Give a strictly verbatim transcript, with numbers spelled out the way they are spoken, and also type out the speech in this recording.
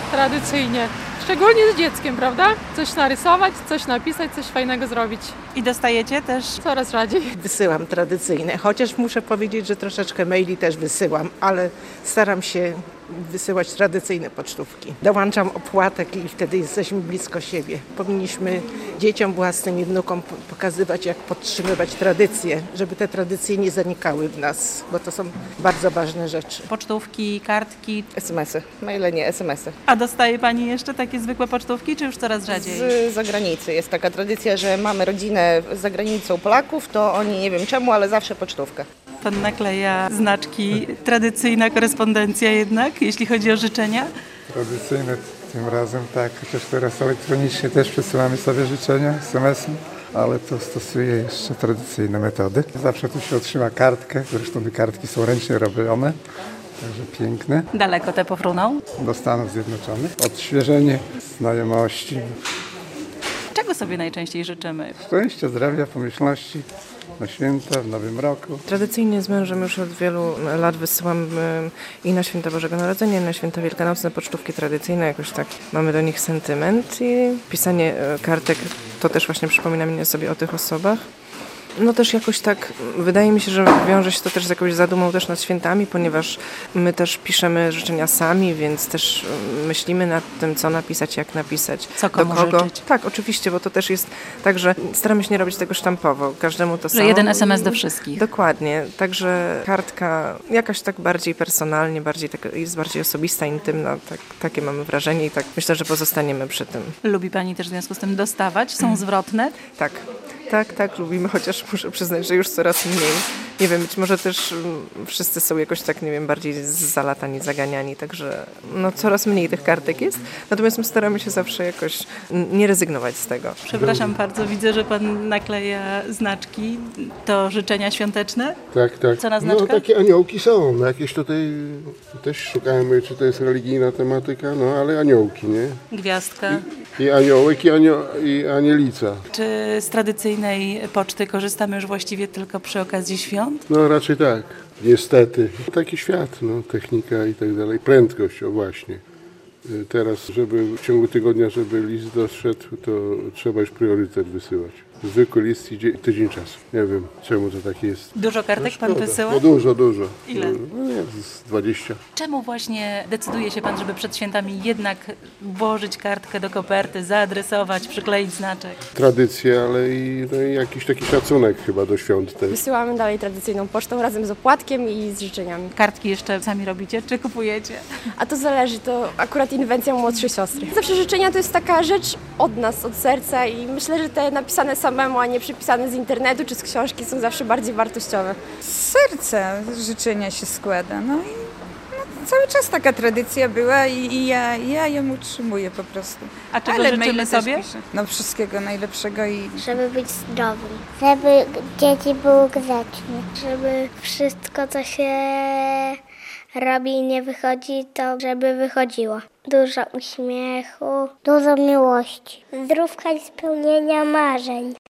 tradycyjnie. Szczególnie z dzieckiem, prawda? Coś narysować, coś napisać, coś fajnego zrobić. I dostajecie też? Coraz rzadziej. Wysyłam tradycyjne, chociaż muszę powiedzieć, że troszeczkę maili też wysyłam, ale staram się wysyłać tradycyjne pocztówki. Dołączam opłatek i wtedy jesteśmy blisko siebie. Powinniśmy dzieciom własnym i wnukom pokazywać, jak podtrzymywać tradycje, żeby te tradycje nie zanikały w nas, bo to są bardzo ważne rzeczy. Pocztówki, kartki. es em esy, maile nie, es em esy. A dostaje Pani jeszcze takie zwykłe pocztówki, czy już coraz rzadziej? Z zagranicy jest taka tradycja, że mamy rodzinę za granicą Polaków, to oni nie wiem czemu, ale zawsze pocztówkę. Pan nakleja znaczki, tradycyjna korespondencja jednak, jeśli chodzi o życzenia? Tradycyjne tym razem tak, chociaż teraz elektronicznie też przesyłamy sobie życzenia es em esem, ale to stosuję jeszcze tradycyjne metody. Zawsze tu się otrzyma kartkę, zresztą te kartki są ręcznie robione, także piękne. Daleko te pofruną. Do Stanów Zjednoczonych. Odświeżenie znajomości, Czego sobie najczęściej życzymy? szczęścia, zdrowia, pomyślności na święta, w nowym roku. Tradycyjnie z mężem już od wielu lat wysyłam i na święta Bożego Narodzenia, i na święta wielkanocne pocztówki tradycyjne. Jakoś tak mamy do nich sentyment i pisanie kartek to też właśnie przypomina mnie sobie o tych osobach. No też jakoś tak, wydaje mi się, że wiąże się to też z jakąś zadumą też nad świętami, ponieważ my też piszemy życzenia sami, więc też myślimy nad tym, co napisać, jak napisać, Co komu do kogo. życzyć. Tak, oczywiście, bo to też jest tak, że staramy się nie robić tego sztampowo, każdemu to Że samo. jeden es em es do wszystkich. Dokładnie, także kartka jakaś tak bardziej personalnie, bardziej tak, jest bardziej osobista, intymna, tak, takie mamy wrażenie i tak myślę, że pozostaniemy przy tym. Lubi Pani też w związku z tym dostawać? Są zwrotne? Tak. Tak, tak, lubimy, chociaż muszę przyznać, że już coraz mniej. Nie wiem, być może też mm, wszyscy są jakoś tak, nie wiem, bardziej zalatani, zaganiani, także no coraz mniej tych kartek jest. Natomiast my staramy się zawsze jakoś nie rezygnować z tego. Przepraszam bardzo, widzę, że Pan nakleja znaczki. To życzenia świąteczne? Tak, tak. Co na No znaczkach? takie aniołki są. No, jakieś tutaj też szukamy, czy to jest religijna tematyka, no ale aniołki, nie? Gwiazdka. I aniołek, i, anio, i anielica. Czy z tradycyjnej poczty korzystamy już właściwie tylko przy okazji świąt? No raczej tak. Niestety. Taki świat, no, technika i tak dalej. Prędkość, o właśnie. Y, Teraz, żeby w ciągu tygodnia, żeby list doszedł, to trzeba już priorytet wysyłać. Zwykły list idzie tydzień czasu. Nie wiem, czemu to tak jest. Dużo kartek Pan Szkoda. wysyła? No dużo, dużo. Ile? No nie, z dwadzieścia. Czemu właśnie decyduje się Pan, żeby przed świętami jednak włożyć kartkę do koperty, zaadresować, przykleić znaczek? Tradycje, ale i, no i jakiś taki szacunek chyba do świąt też. Wysyłamy dalej tradycyjną pocztą razem z opłatkiem i z życzeniami. Kartki jeszcze sami robicie, czy kupujecie? A to zależy, to akurat inwencja młodszej siostry. Zawsze życzenia to jest taka rzecz od nas, od serca i myślę, że te napisane samemu, a nie przepisane z internetu czy z książki są zawsze bardziej wartościowe. Z serca życzenia się składa. No i no, cały czas taka tradycja była i, i ja, ja ją utrzymuję po prostu. A czego Ale życzymy maile też sobie? piszę. No wszystkiego najlepszego i Żeby być zdrowym, żeby dzieci były grzeczne, żeby wszystko, co się robi i nie wychodzi, to żeby wychodziło. Dużo uśmiechu, dużo miłości, zdrówka i spełnienia marzeń.